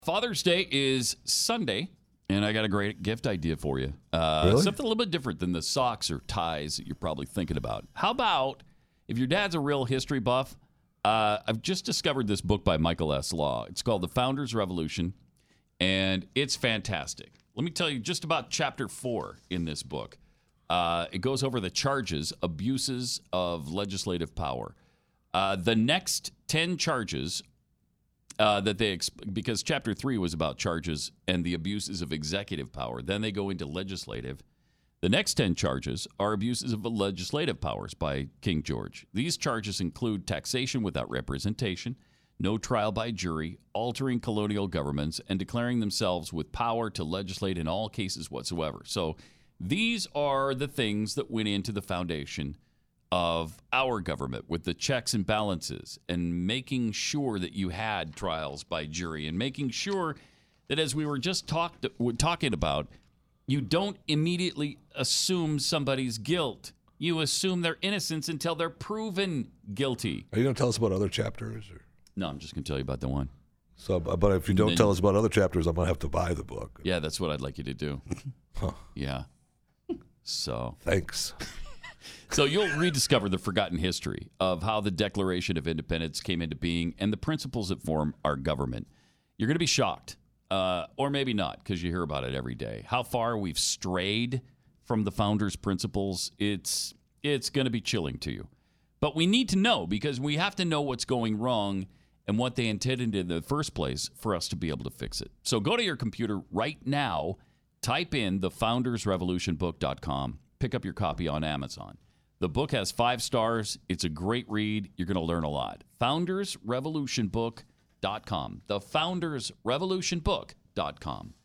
Father's Day is Sunday, and I got a great gift idea for you. Really? Something a little bit different than the socks or ties that you're probably thinking about. How about, if your dad's a real history buff, I've just discovered this book by Michael S. Law. It's called The Founders Revolution, and it's fantastic. Let me tell you just about Chapter 4 in this book. It goes over the charges, abuses of legislative power. The next 10 charges because Chapter 3 was about charges and the abuses of executive power. Then they go into legislative. The next 10 charges are abuses of legislative powers by King George. These charges include taxation without representation, no trial by jury, altering colonial governments, and declaring themselves with power to legislate in all cases whatsoever. So these are the things that went into the foundation of our government, with the checks and balances and making sure that you had trials by jury and making sure that, as we were just talking about, you don't immediately assume somebody's guilt. You assume their innocence until they're proven guilty. Are you going to tell us about other chapters? Or? No, I'm just going to tell you about the one. So, but if you don't tell us about other chapters, I'm going to have to buy the book. Yeah, that's what I'd like you to do. Huh. Yeah. So. Thanks. So you'll rediscover the forgotten history of how the Declaration of Independence came into being and the principles that form our government. You're going to be shocked, or maybe not, because you hear about it every day. How far we've strayed from the founders' principles, it's going to be chilling to you. But we need to know, because we have to know what's going wrong and what they intended in the first place for us to be able to fix it. So go to your computer right now, type in thefoundersrevolutionbook.com. Pick up your copy on Amazon. The book has 5 stars. It's a great read. You're going to learn a lot. FoundersRevolutionBook.com. The FoundersRevolutionBook.com.